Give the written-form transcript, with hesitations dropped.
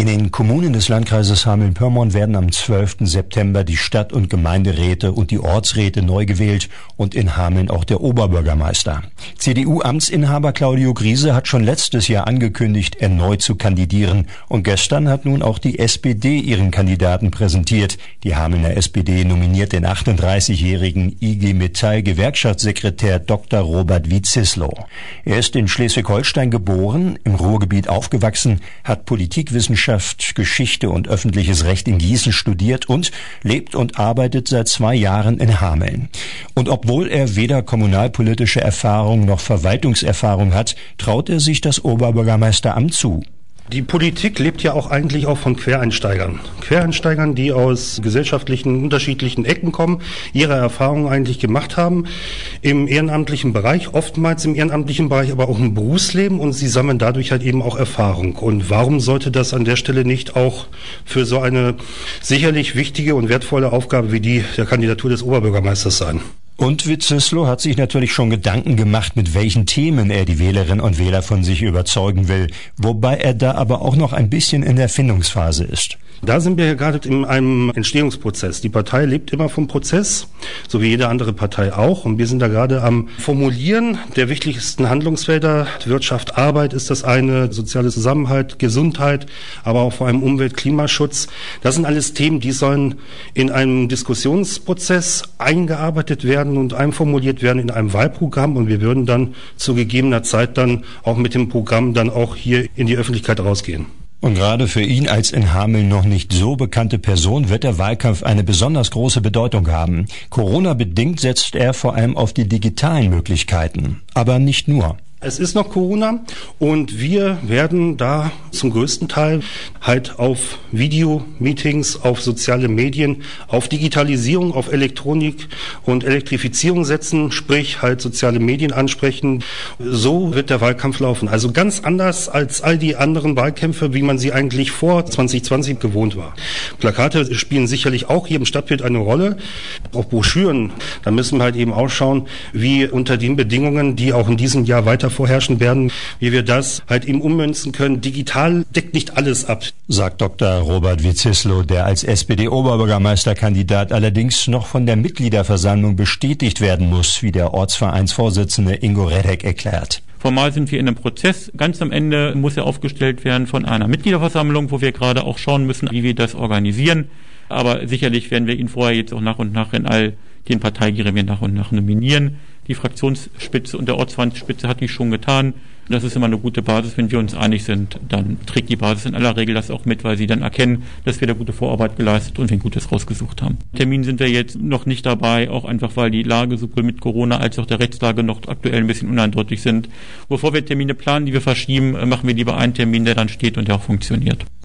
In den Kommunen des Landkreises Hameln-Pyrmont werden am 12. September die Stadt- und Gemeinderäte und die Ortsräte neu gewählt und in Hameln auch der Oberbürgermeister. CDU-Amtsinhaber Claudio Griese hat schon letztes Jahr angekündigt, erneut zu kandidieren. Und gestern hat nun auch die SPD ihren Kandidaten präsentiert. Die Hamelner SPD nominiert den 38-jährigen IG Metall-Gewerkschaftssekretär Dr. Robert Wietzislow. Er ist in Schleswig-Holstein geboren, im Ruhrgebiet aufgewachsen, hat Politikwissenschaft, Geschichte und öffentliches Recht in Gießen studiert und lebt und arbeitet seit 2 Jahren in Hameln. Und obwohl er weder kommunalpolitische Erfahrung noch Verwaltungserfahrung hat, traut er sich das Oberbürgermeisteramt zu. Die Politik lebt ja auch eigentlich auch von Quereinsteigern. Quereinsteigern, die aus gesellschaftlichen unterschiedlichen Ecken kommen, ihre Erfahrungen eigentlich gemacht haben im ehrenamtlichen Bereich, oftmals im ehrenamtlichen Bereich, aber auch im Berufsleben, und sie sammeln dadurch halt eben auch Erfahrung. Und warum sollte das an der Stelle nicht auch für so eine sicherlich wichtige und wertvolle Aufgabe wie die der Kandidatur des Oberbürgermeisters sein? Und Wietzislow hat sich natürlich schon Gedanken gemacht, mit welchen Themen er die Wählerinnen und Wähler von sich überzeugen will, wobei er da aber auch noch ein bisschen in der Findungsphase ist. Da sind wir ja gerade in einem Entstehungsprozess. Die Partei lebt immer vom Prozess, so wie jede andere Partei auch. Und wir sind da gerade am Formulieren der wichtigsten Handlungsfelder. Wirtschaft, Arbeit ist das eine, sozialer Zusammenhalt, Gesundheit, aber auch vor allem Umwelt, Klimaschutz. Das sind alles Themen, die sollen in einem Diskussionsprozess eingearbeitet werden und einformuliert werden in einem Wahlprogramm. Und wir würden dann zu gegebener Zeit dann auch mit dem Programm dann auch hier in die Öffentlichkeit rausgehen. Und gerade für ihn als in Hameln noch nicht so bekannte Person wird der Wahlkampf eine besonders große Bedeutung haben. Corona-bedingt setzt er vor allem auf die digitalen Möglichkeiten, aber nicht nur. Es ist noch Corona und wir werden da zum größten Teil halt auf Video-Meetings, auf soziale Medien, auf Digitalisierung, auf Elektronik und Elektrifizierung setzen, sprich halt soziale Medien ansprechen. So wird der Wahlkampf laufen. Also ganz anders als all die anderen Wahlkämpfe, wie man sie eigentlich vor 2020 gewohnt war. Plakate spielen sicherlich auch hier im Stadtbild eine Rolle. Auch Broschüren, da müssen wir halt eben auch schauen, wie unter den Bedingungen, die auch in diesem Jahr weiter vorherrschen werden, wie wir das halt eben ummünzen können. Digital deckt nicht alles ab, sagt Dr. Robert Wietzislow, der als SPD-Oberbürgermeisterkandidat allerdings noch von der Mitgliederversammlung bestätigt werden muss, wie der Ortsvereinsvorsitzende Ingo Redek erklärt. Formal sind wir in einem Prozess. Ganz am Ende muss er aufgestellt werden von einer Mitgliederversammlung, wo wir gerade auch schauen müssen, wie wir das organisieren. Aber sicherlich werden wir ihn vorher jetzt auch nach und nach in all den Parteigremien nach und nach nominieren. Die Fraktionsspitze und der Ortsvereinsspitze hat dies schon getan. Das ist immer eine gute Basis. Wenn wir uns einig sind, dann trägt die Basis in aller Regel das auch mit, weil sie dann erkennen, dass wir da gute Vorarbeit geleistet und wir ein Gutes rausgesucht haben. Termin sind wir jetzt noch nicht dabei, auch einfach, weil die Lage sowohl mit Corona als auch der Rechtslage noch aktuell ein bisschen uneindeutig sind. Bevor wir Termine planen, die wir verschieben, machen wir lieber einen Termin, der dann steht und der auch funktioniert.